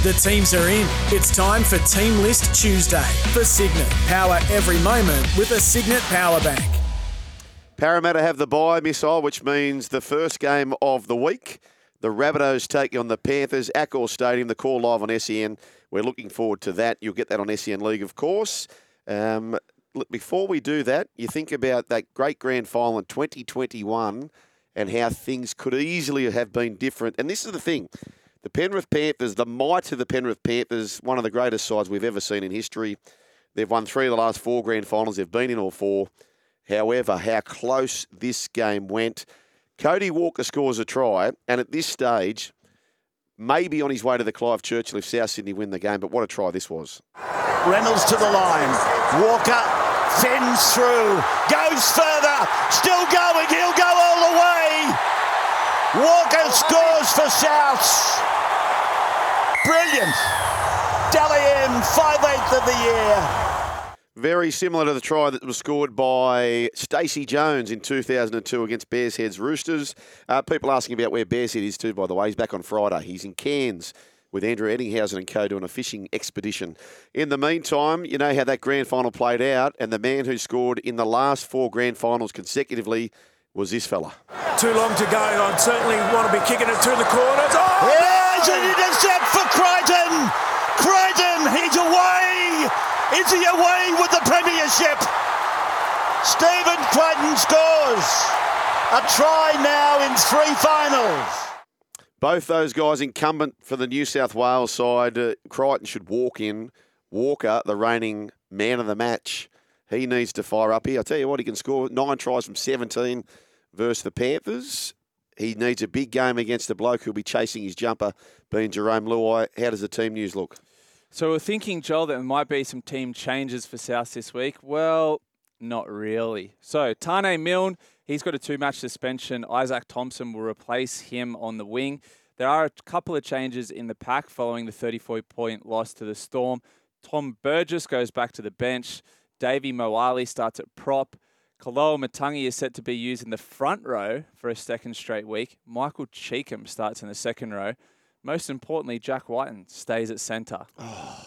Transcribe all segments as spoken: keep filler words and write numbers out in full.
The teams are in. It's time for Team List Tuesday for Signet. Power every moment with a Signet Power Bank. Parramatta have the bye, Missile, which means the first game of the week. The Rabbitohs taking on the Panthers, Accor Stadium, the call live on S E N. We're looking forward to that. You'll get that on S E N League, of course. Um, look, before we do that, you think about that great grand final in twenty twenty-one and how things could easily have been different. And this is the thing. The Penrith Panthers, the might of the Penrith Panthers, one of the greatest sides we've ever seen in history. They've won three of the last four grand finals. They've been in all four. However, how close this game went. Cody Walker scores a try, and at this stage, maybe on his way to the Clive Churchill if South Sydney win the game, but what a try this was. Reynolds to the line. Walker fends through, goes further, still going, he'll go all the way. Walker scores for Souths. Brilliant. Dally M, five-eighth of the year. Very similar to the try that was scored by Stacey Jones in two thousand two against Bears Heads Roosters. Uh, people asking about where Bears Head is too, by the way. He's back on Friday. He's in Cairns with Andrew Eddinghausen and co doing a fishing expedition. In the meantime, you know how that grand final played out, and the man who scored in the last four grand finals consecutively was this fella. Too long to go. I'd certainly want to be kicking it through the corners. Oh, There's an intercept for Crichton. Crichton, he's away. Is he away with the premiership? Stephen Crichton scores. A try now in three finals. Both those guys incumbent for the New South Wales side. Uh, Crichton should walk in. Walker, the reigning man of the match, he needs to fire up here. I'll tell you what, he can score nine tries from seventeen versus the Panthers. He needs a big game against the bloke who'll be chasing his jumper, being Jerome Luai. How does the team news look? So we're thinking, Joel, that there might be some team changes for South this week. Well, not really. So Tane Milne, he's got a two-match suspension. Isaac Thompson will replace him on the wing. There are a couple of changes in the pack following the thirty-four point loss to the Storm. Tom Burgess goes back to the bench. Davey Moali starts at prop. Kaloa Matangi is set to be used in the front row for a second straight week. Michael Cheekham starts in the second row. Most importantly, Jack Whiten stays at centre. Oh,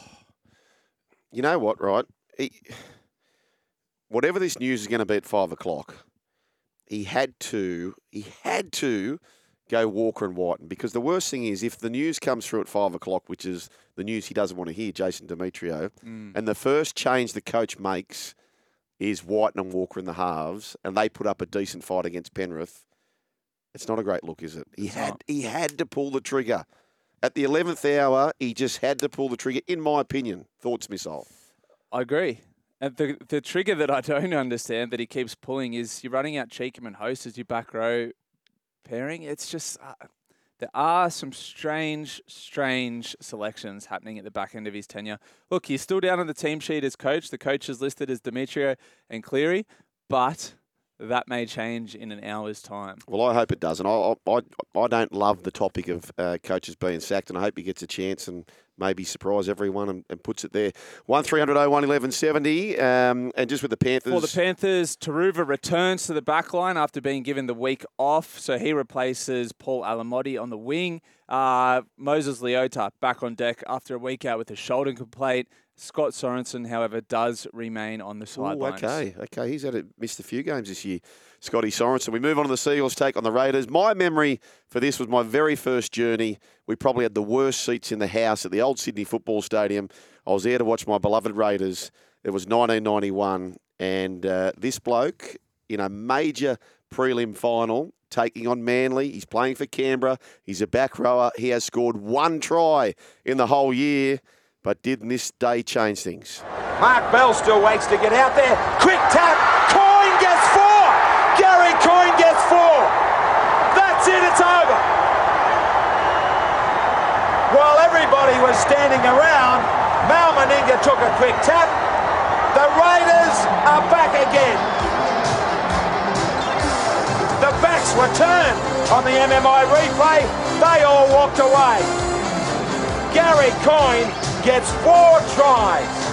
you know what, right? He, whatever this news is going to be at five o'clock, he had to, he had to go Walker and Whiten, because the worst thing is if the news comes through at five o'clock, which is the news he doesn't want to hear, Jason Demetrio, mm. and the first change the coach makes is Whiten and Walker in the halves, and they put up a decent fight against Penrith. It's not a great look, is it? He it's had not. he had to pull the trigger. At the eleventh hour, he just had to pull the trigger, in my opinion. Thoughts, Missile? I agree. And the the trigger that I don't understand that he keeps pulling is you're running out Cheekham and Host as your back row pairing. It's just, uh, there are some strange, strange selections happening at the back end of his tenure. Look, he's still down on the team sheet as coach. The coach is listed as Demetrio and Cleary, but that may change in an hour's time. Well, I hope it doesn't. I I, I don't love the topic of uh, coaches being sacked, and I hope he gets a chance and maybe surprise everyone and, and puts it there. one three hundred oh one eleven seventy, um, and just with the Panthers. For the Panthers, Taruva returns to the back line after being given the week off, so he replaces Paul Alamotti on the wing. Uh, Moses Leota back on deck after a week out with a shoulder complaint. Scott Sorensen, however, does remain on the sidelines. Okay, okay. He's had a, missed a few games this year, Scotty Sorensen. We move on to the Seagulls take on the Raiders. My memory for this was my very first journey. We probably had the worst seats in the house at the old Sydney Football Stadium. I was there to watch my beloved Raiders. It was nineteen ninety-one, and uh, this bloke in a major prelim final taking on Manly. He's playing for Canberra. He's a back rower. He has scored one try in the whole year. But didn't this day change things? Mark Bell still waits to get out there. Quick tap. Coyne gets four. Gary Coyne gets four. That's it. It's over. While everybody was standing around, Mal Meninga took a quick tap. The Raiders are back again. The backs were turned on the M M I replay. They all walked away. Gary Coyne gets four tries.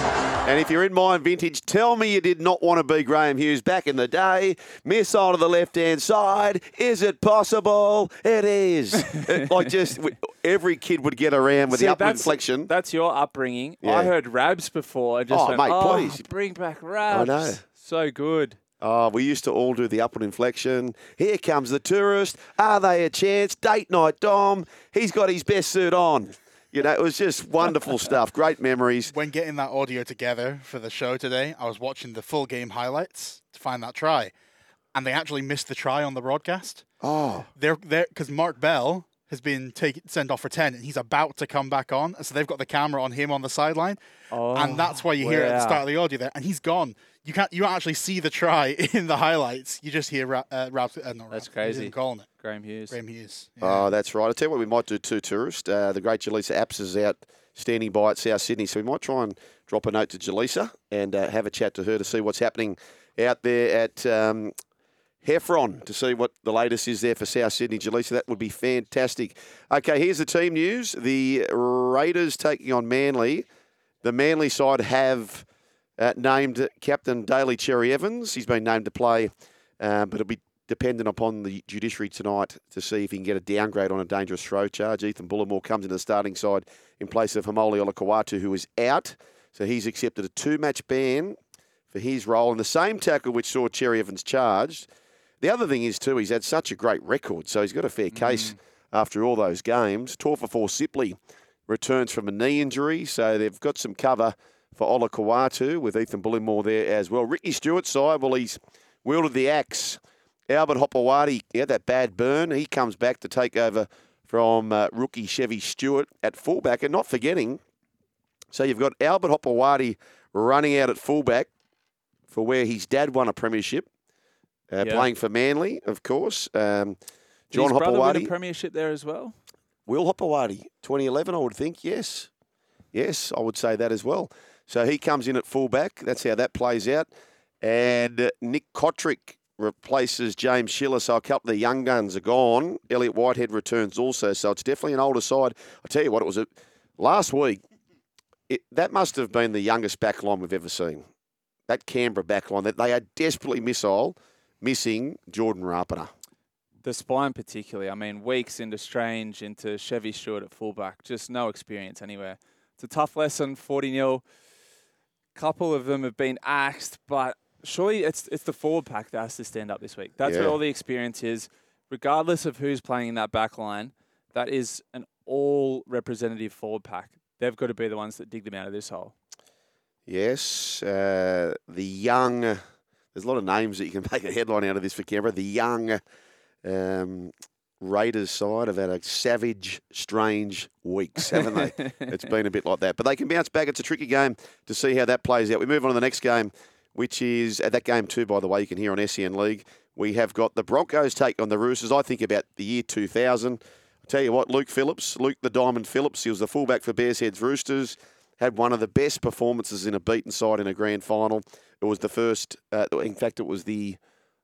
And if you're in my vintage, tell me you did not want to be Graham Hughes back in the day. Missile to the left-hand side. Is it possible? It is. It, like just every kid would get around with See, the upward that's, inflection. That's your upbringing. Yeah. I heard Rabs before. I just Oh, went, mate, oh, please. bring back Rabs. I know. So good. Oh, we used to all do the upward inflection. Here comes the tourist. Are they a chance? Date night, Dom. He's got his best suit on. You know, it was just wonderful stuff. Great memories. When getting that audio together for the show today, I was watching the full game highlights to find that try. And they actually missed the try on the broadcast. Oh. They're there because Mark Bell has been taken sent off for ten, and he's about to come back on. So they've got the camera on him on the sideline, Oh, and that's why you hear it at the wow. start of the audio there. And he's gone. You can't. You don't actually see the try in the highlights. You just hear Ra- uh, Rabs. Uh, not That's Rabs, crazy. He's calling it. Graham Hughes. Graham Hughes. Yeah. Oh, that's right. I'll tell you what we might do too, tourist. Uh, the great Jaleesa Apps is out standing by at South Sydney, so we might try and drop a note to Jaleesa and uh, have a chat to her to see what's happening out there at um, Heffron, to see what the latest is there for South Sydney. Jaleesa, that would be fantastic. Okay, here's the team news. The Raiders taking on Manly. The Manly side have uh, named Captain Daly Cherry Evans. He's been named to play, uh, but it'll be dependent upon the judiciary tonight to see if he can get a downgrade on a dangerous throw charge. Ethan Bullimore comes into the starting side in place of Hamoli Olakawatu, who is out. So he's accepted a two-match ban for his role in the same tackle which saw Cherry Evans charged. The other thing is, too, he's had such a great record, so he's got a fair case mm. after all those games. Torfafor Sipley returns from a knee injury, so they've got some cover for Olakawatu with Ethan Bullimore there as well. Ricky Stewart's side, well, he's wielded the axe. Albert Hopewadi, he had that bad burn. He comes back to take over from uh, rookie Chevy Stewart at fullback. And not forgetting, so you've got Albert Hopewadi running out at fullback for where his dad won a premiership, uh, yeah. playing for Manly, of course. Um, John Did his brother win Hopewadi. a premiership there as well? Will Hopewadi, twenty eleven, I would think, yes. Yes, I would say that as well. So he comes in at fullback. That's how that plays out. And uh, Nick Kotrick replaces James Schiller, so a couple of the young guns are gone. Elliot Whitehead returns also, so it's definitely an older side. I tell you what, it was a, last week, it, that must have been the youngest back line we've ever seen. That Canberra back line, that they are desperately missile, missing Jordan Rapana. The spine particularly. I mean, Weeks into Strange, into Chevy Stewart at fullback. Just no experience anywhere. It's a tough lesson, forty nil. Couple of them have been axed, but surely it's it's the forward pack that has to stand up this week. That's Yeah. where all the experience is. Regardless of who's playing in that back line, that is an all-representative forward pack. They've got to be the ones that dig them out of this hole. Yes, uh, the young, there's a lot of names that you can make a headline out of this for Canberra. The young um, Raiders side have had a savage, strange weeks, haven't they? It's been a bit like that. But they can bounce back. It's a tricky game to see how that plays out. We move on to the next game, which is, at that game too, by the way, you can hear on S E N League. We have got the Broncos take on the Roosters, I think about the year two thousand. I'll tell you what, Luke Phillips, Luke the Diamond Phillips, he was the fullback for Bears Heads Roosters, had one of the best performances in a beaten side in a grand final. It was the first, uh, in fact, it was the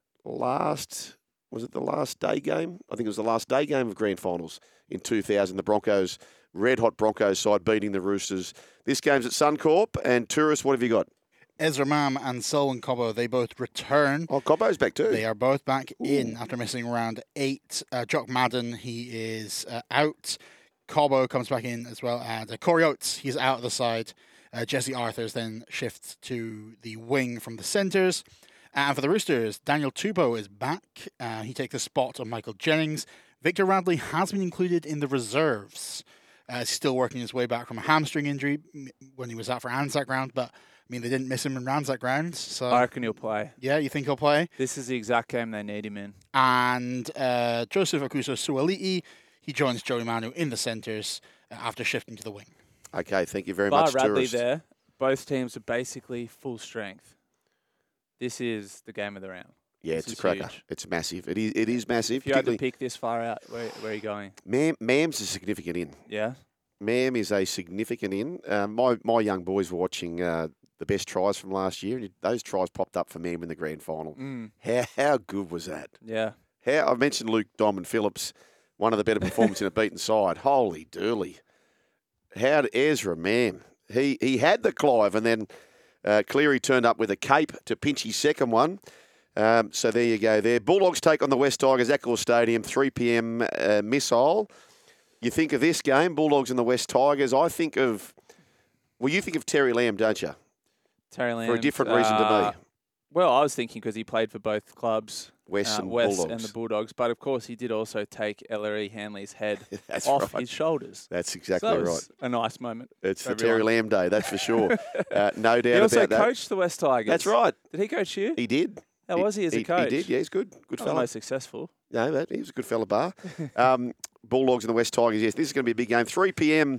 last, was it the last day game? I think it was the last day game of grand finals in two thousand. The Broncos, red-hot Broncos side beating the Roosters. This game's at Suncorp, and Tourist, what have you got? Ezra Mam and Selwyn Cobbo, they both return. Oh, Cobbo's back too. They are both back Ooh. in after missing around eight. Uh, Jock Madden, he is uh, out. Cobbo comes back in as well. And uh, Corey Oates, he's out of the side. Uh, Jesse Arthurs then shifts to the wing from the centres. And for the Roosters, Daniel Tupou is back. Uh, he takes the spot of Michael Jennings. Victor Radley has been included in the reserves. Uh, he's still working his way back from a hamstring injury when he was out for Anzac Round, but I mean, they didn't miss him in Anzac Round. So I reckon he'll play. Yeah, you think he'll play? This is the exact game they need him in. And uh, Joseph Akuso-Suali'i, he joins Joey Manu in the centres uh, after shifting to the wing. Okay, thank you very Bar much, Radley Tourist. there. Both teams are basically full strength. This is the game of the round. Yeah, This it's a is cracker. huge. It's massive. It is. It is massive. If you had to particularly- pick this far out, where, where are you going? Mam, Mam's a significant in. Yeah? Mam is a significant in. Um, my my young boys were watching uh, the best tries from last year, and those tries popped up for Mam in the grand final. Mm. How how good was that? Yeah. How I mentioned Luke Diamond Phillips, one of the better performances in a beaten side. Holy dooly! How did Ezra Mam? He he had the Clive, and then Uh, Cleary turned up with a cape to pinch his second one. Um, so there you go there. Bulldogs take on the West Tigers, Accor Stadium, three p.m. Uh, missile. You think of this game, Bulldogs and the West Tigers. I think of, well, you think of Terry Lamb, don't you? Terry Lamb. For a different reason uh, to me. Well, I was thinking because he played for both clubs, West uh, and West Bulldogs. and the Bulldogs. But, of course, he did also take Ellery Hanley's head That's off right. his shoulders. That's exactly so that right. was a nice moment. It's for the Terry everyone. Lamb Day, that's for sure. uh, no doubt He also about that. coached the West Tigers. That's right. Did he coach you? He did. How was he as a coach? He did, yeah, he's good. Good Not the fella. most successful. No, but he was a good fella, bar. um, Bulldogs and the West Tigers, yes, this is going to be a big game. three p.m.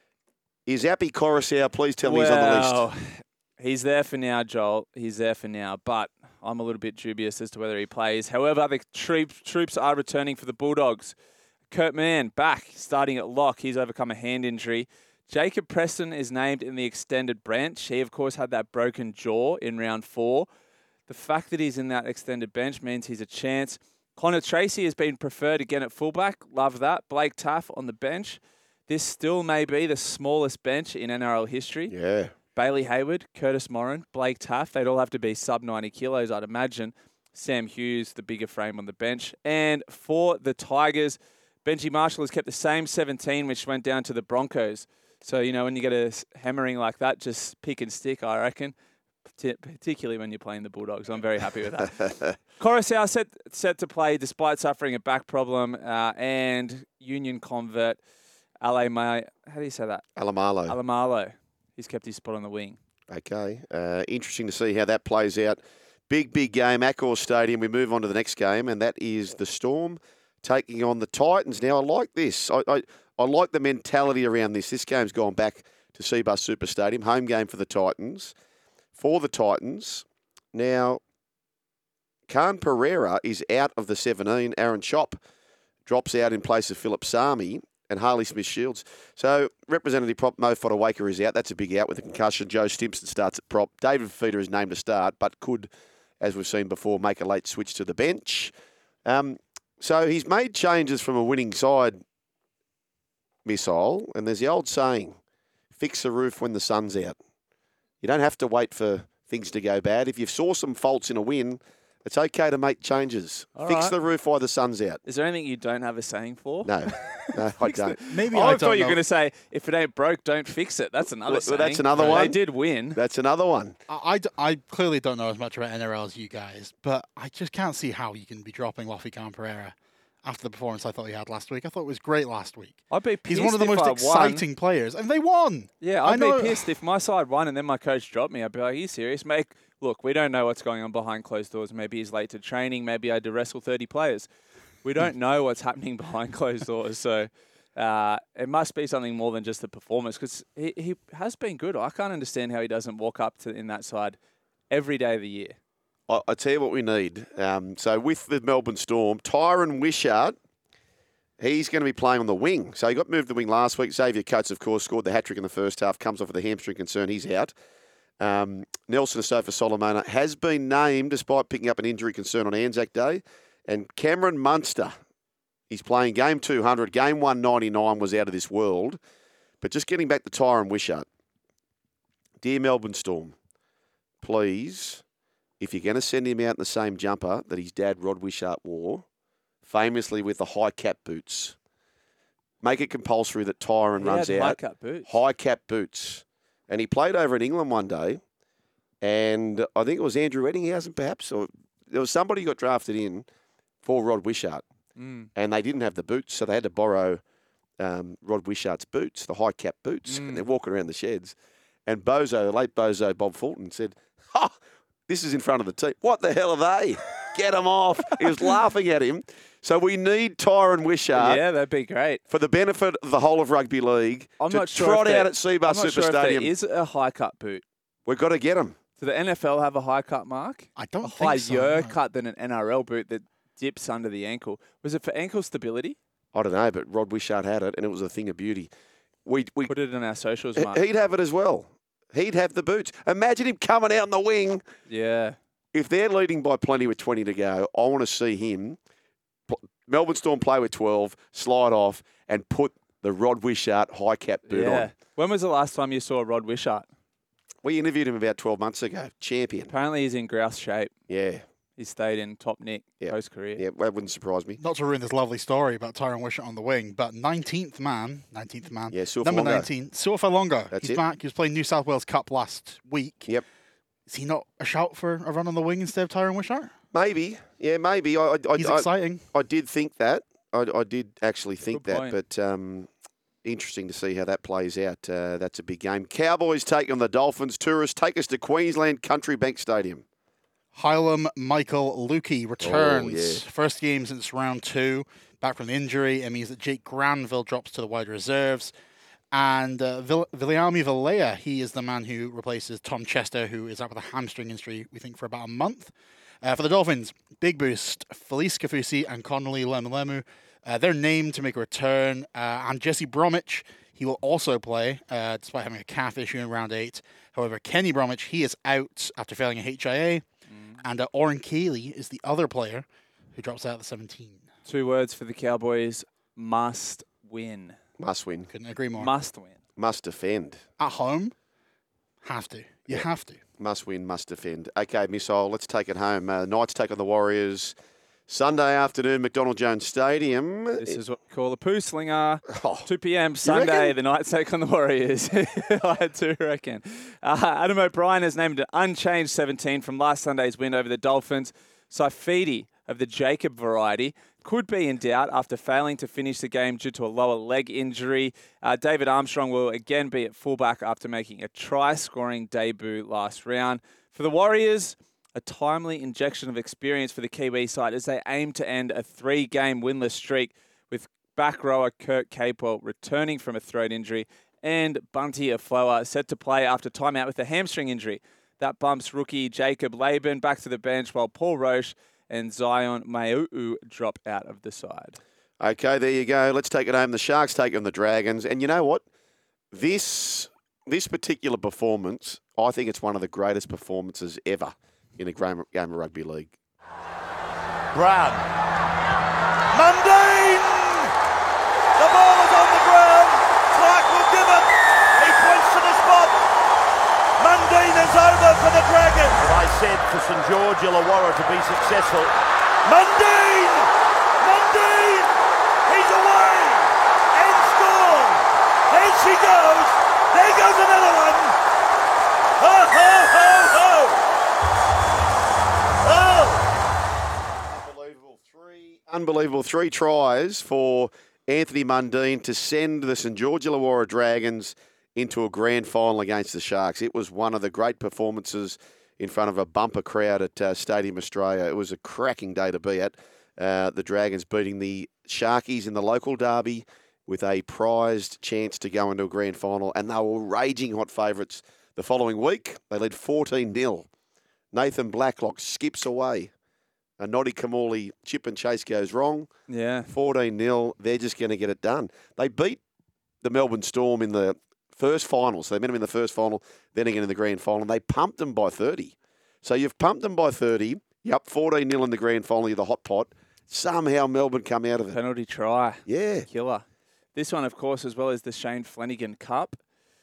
Is Appy Coruscant, please tell me he's on the list. Well, he's there for now, Joel. He's there for now. But I'm a little bit dubious as to whether he plays. However, the troop, troops are returning for the Bulldogs. Kurt Mann back, starting at lock. He's overcome a hand injury. Jacob Preston is named in the extended bench. He, of course, had that broken jaw in round four. The fact that he's in that extended bench means he's a chance. Connor Tracy has been preferred again at fullback. Love that. Blake Taff on the bench. This still may be the smallest bench in N R L history. Yeah. Bailey Hayward, Curtis Moran, Blake Taff. They'd all have to be sub ninety kilos, I'd imagine. Sam Hughes, the bigger frame on the bench. And for the Tigers, Benji Marshall has kept the same seventeen, which went down to the Broncos. So, you know, when you get a hammering like that, just pick and stick, I reckon. Particularly when you're playing the Bulldogs. I'm very happy with that. Coruscant set, set to play despite suffering a back problem, uh, and Union convert Alamai. How do you say that? Alamalo. Alamalo. He's kept his spot on the wing. Okay. Uh, interesting to see how that plays out. Big, big game, Accor Stadium. We move on to the next game, and that is the Storm taking on the Titans. Now, I like this. I, I, I like the mentality around this. This game's gone back to Seabus Super Stadium. Home game for the Titans. For the Titans, now, Khan Pereira is out of the seventeen. Aaron Chop drops out in place of Philip Sami and Harley Smith-Shields. So, Representative Prop Mo Fodawaker is out. That's a big out with a concussion. Joe Stimson starts at prop. David Fifita is named to start, but could, as we've seen before, make a late switch to the bench. Um, so, he's made changes from a winning side, Missile, and there's the old saying, fix the roof when the sun's out. You don't have to wait for things to go bad. If you saw some faults in a win, it's okay to make changes. All Fix right. the roof while the sun's out. Is there anything you don't have a saying for? No, no, I don't. Maybe Oh, I, I don't thought you know. were going to say, if it ain't broke, don't fix it. That's another Well, saying. that's another They one. did win. That's another one. I, I d- I clearly don't know as much about N R L as you guys, but I just can't see how you can be dropping Lofi Khan Pereira after the performance I thought he had last week. I thought it was great last week. I'd be pissed He's one of the if most I exciting Won. players, and they won. Yeah, I I'd know- be pissed if my side won and then my coach dropped me. I'd be like, are you serious, mate? Look, we don't know what's going on behind closed doors. Maybe he's late to training. Maybe I had to wrestle thirty players. We don't know what's happening behind closed doors. So uh, it must be something more than just the performance, because he, he has been good. I can't understand how he doesn't walk up to in that side every day of the year. I, I tell you what we need. Um, so with the Melbourne Storm, Tyron Wishart, he's going to be playing on the wing. So he got moved to the wing last week. Xavier Coates, of course, scored the hat-trick in the first half, comes off with a hamstring concern. He's out. Um, Nelson Asofa Solomona has been named despite picking up an injury concern on Anzac Day. And Cameron Munster, he's playing game two hundred. Game one ninety-nine was out of this world. But just getting back to Tyron Wishart. Dear Melbourne Storm, please, if you're going to send him out in the same jumper that his dad, Rod Wishart, wore, famously with the high cap boots, make it compulsory that Tyron He runs had out. high cut boots. High cap boots. And he played over in England one day, and I think it was Andrew Eddinghausen, perhaps, or there was somebody who got drafted in for Rod Wishart, Mm. and they didn't have the boots, so they had to borrow um, Rod Wishart's boots, the high cap boots, Mm. and they're walking around the sheds. And Bozo, the late Bozo, Bob Fulton, said, "Ha, this is in front of the team. What the hell are they? Get them off." He was laughing at him. So we need Tyron Wishart. yeah, that'd be great. For the benefit of the whole of rugby league, I'm to not sure trot if out there- at Seabus I'm not Super sure Stadium. if there is a high cut boot. We've got to get him. Do the N F L have a high cut mark? I don't a think higher so, no. cut than an N R L boot that dips under the ankle. Was it for ankle stability? I don't know, but Rod Wishart had it, and it was a thing of beauty. We, we, Put it in our socials, he- Mark. he'd have it as well. He'd have the boots. Imagine him coming out on the wing. Yeah. If they're leading by plenty with twenty to go, I want to see him, pl- Melbourne Storm play with twelve, slide off, and put the Rod Wishart high cap boot yeah. on. When was the last time you saw Rod Wishart? We interviewed him about twelve months ago. Champion. Apparently he's in grouse shape. Yeah. He stayed in top nick Yeah. post-career. Yeah, that wouldn't surprise me. Not to ruin this lovely story about Tyrone Wishart on the wing, but nineteenth man, nineteenth man, Yeah, Suafolongo. number nineteen, Suafolongo. That's He's it. back. He was playing New South Wales Cup last week. Yep. Is he not a shout for a run on the wing instead of Tyrone Wishart? Maybe. Yeah, maybe. I, I, He's I, exciting. I, I did think that. I, I did actually think Good that, point. but um, interesting to see how that plays out. Uh, that's a big game. Cowboys take on the Dolphins. Tourists take us to Queensland Country Bank Stadium. Hylam Michael Lukey returns. Oh, yeah. First game since round two. Back from the injury. It means that Jake Granville drops to the wide reserves. And uh, Vill- Viliami Valea, he is the man who replaces Tom Chester, who is out with a hamstring injury, we think, for about a month. Uh, for the Dolphins, big boost. Felice Kafusi and Connolly Lemulemu, uh, they're named to make a return. Uh, and Jesse Bromwich, he will also play, uh, despite having a calf issue in round eight. However, Kenny Bromwich, he is out after failing a H I A. Mm. And uh, Oren Cayley is the other player who drops out at the seventeen. Two words for the Cowboys: must win. Must win. Couldn't agree more. Must win. Must defend. At home, have to. You have to. Must win, must defend. Okay, Missile, let's take it home. Uh, Knights take on the Warriors. Sunday afternoon, McDonald Jones Stadium. This is what we call a poo slinger. Oh, two p.m. Sunday, reckon? the Knights take on the Warriors. I do reckon. Uh, Adam O'Brien has named an unchanged seventeen from last Sunday's win over the Dolphins. Saifidi of the Jacob variety could be in doubt after failing to finish the game due to a lower leg injury. Uh, David Armstrong will again be at fullback after making a try-scoring debut last round. For the Warriors, a timely injection of experience for the Kiwi side as they aim to end a three-game winless streak, with back rower Kurt Capewell returning from a throat injury and Bunty Afloa set to play after timeout with a hamstring injury. That bumps rookie Jacob Laban back to the bench while Paul Roche and Zion Mau'u drop out of the side. Okay, there you go. Let's take it home. The Sharks take on the Dragons. And you know what? This this particular performance, I think it's one of the greatest performances ever in a game game of rugby league. Brown. Mundine! The ball is on the ground. Clark will give it. He points to the spot. Mundine is over for the Dragons. I said for St George Illawarra to be successful. Mundine! Mundine! He's away! And score! There she goes! There goes another one! Ho, ho, ho, ho! Oh! Unbelievable. Three, unbelievable. Three tries for Anthony Mundine to send the St George Illawarra Dragons into a grand final against the Sharks. It was one of the great performances in front of a bumper crowd at uh, Stadium Australia. It was a cracking day to be at. Uh, the Dragons beating the Sharkies in the local derby with a prized chance to go into a grand final, and they were raging hot favourites the following week. They led fourteen nil. Nathan Blacklock skips away. A Noddy Kamali chip and chase goes wrong. Yeah. fourteen nil. They're just going to get it done. They beat the Melbourne Storm in the first final. So they met them in the first final, then again in the grand final. They pumped them by thirty. So you've pumped them by thirty. You're up fourteen nil in the grand final. You're the hot pot. Somehow Melbourne come out of it. Penalty try. Yeah. Killer. This one, of course, as well as the Shane Flanagan Cup.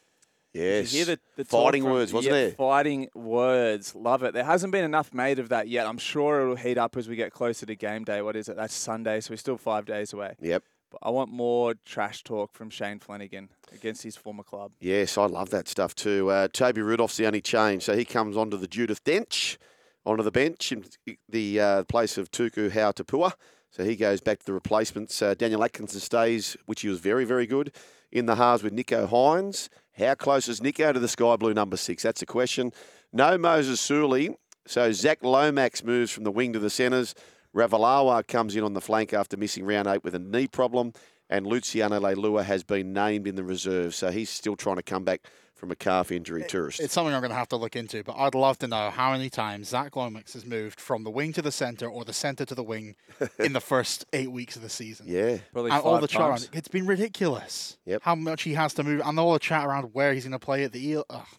Yes. You hear the, the talk Fighting from- words, wasn't yeah, there? Fighting words. Love it. There hasn't been enough made of that yet. I'm sure it'll heat up as we get closer to game day. What is it? That's Sunday, so we're still five days away. Yep. But I want more trash talk from Shane Flanagan against his former club. Yes, I love that stuff too. Uh, Toby Rudolph's the only change. So he comes onto the Judith Dench, onto the bench in the uh, place of Tuku Hautapua. So he goes back to the replacements. Uh, Daniel Atkinson stays, which he was very, very good, in the halves with Nico Hines. How close is Nico to the Sky Blue number six? That's a question. No Moses Suli. So Zach Lomax moves from the wing to the centres. Ravalawa comes in on the flank after missing round eight with a knee problem. And Luciano Leilua has been named in the reserve. So he's still trying to come back from a calf injury, tourist. It's something I'm going to have to look into, but I'd love to know how many times Zach Lomax has moved from the wing to the centre or the centre to the wing in the first eight weeks of the season. Yeah. Probably And five all the chat times. around, it's been ridiculous. Yep. How much he has to move, and all the chat around where he's going to play at the Eel. Ugh.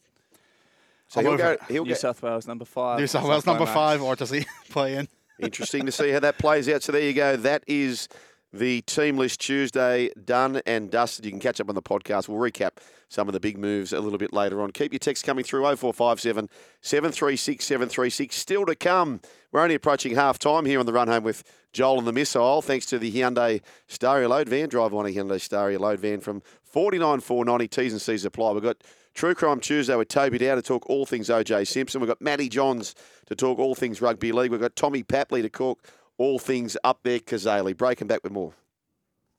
So I'm he'll over go. it. He'll New get South Wales number five. New South Wales South number Lomax. five, or does he play in? interesting to see how that plays out. So there you go. That is the Team List Tuesday done and dusted. You can catch up on the podcast. We'll recap some of the big moves a little bit later on. Keep your texts coming through oh four five seven, seven three six, seven three six. Still to come. We're only approaching half time here on the Run Home with Joel and the Missile, thanks to the Hyundai Staria Load Van. Drive on a Hyundai Staria Load Van from forty-nine four ninety. T's and C's apply. We've got True Crime Tuesday with Toby Dow to talk all things O J Simpson. We've got Matty Johns to talk all things rugby league. We've got Tommy Papley to talk all things up there, Kazali. Breaking back with more.